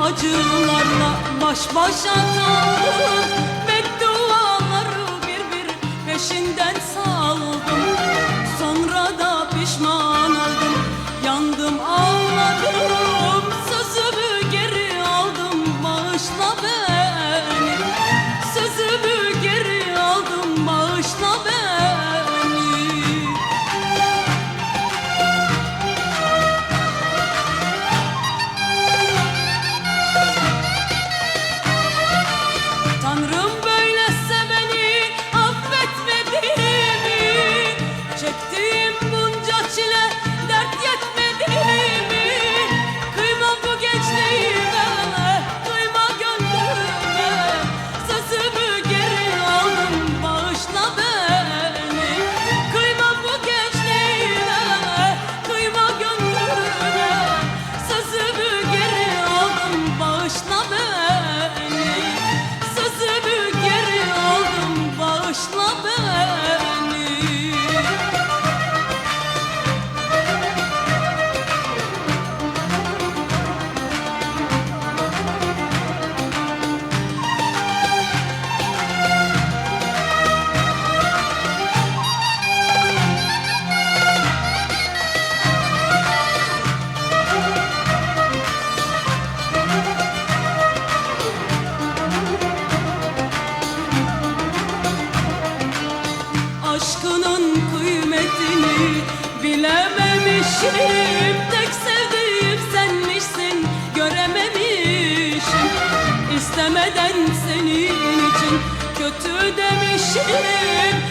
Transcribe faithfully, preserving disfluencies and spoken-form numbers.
acılarla baş başa kaldım. Bedduaları bir bir peşinden saldım. Sonra da pişman oldum, yandım ağladım. Sözümü geri aldım, bağışla beni. Sözümü geri aldım, bağışla beni. Tanrım böyle seveni affetmedi mi? Çektiğim bunca çile dert yetmedi mi? Kıyma bu gençliğime, kıyma gönlüme. Sözümü geri aldım, bağışla beni. Kıyma bu gençliğime, kıyma gönlüme. Sözümü geri aldım, bağışla beni. Sözümü geri aldım, bağışla beni. Aşkının kıymetini bilememişim. Tek sevdiğim senmişsin, görememişim. İstemeden senin için kötü demişim.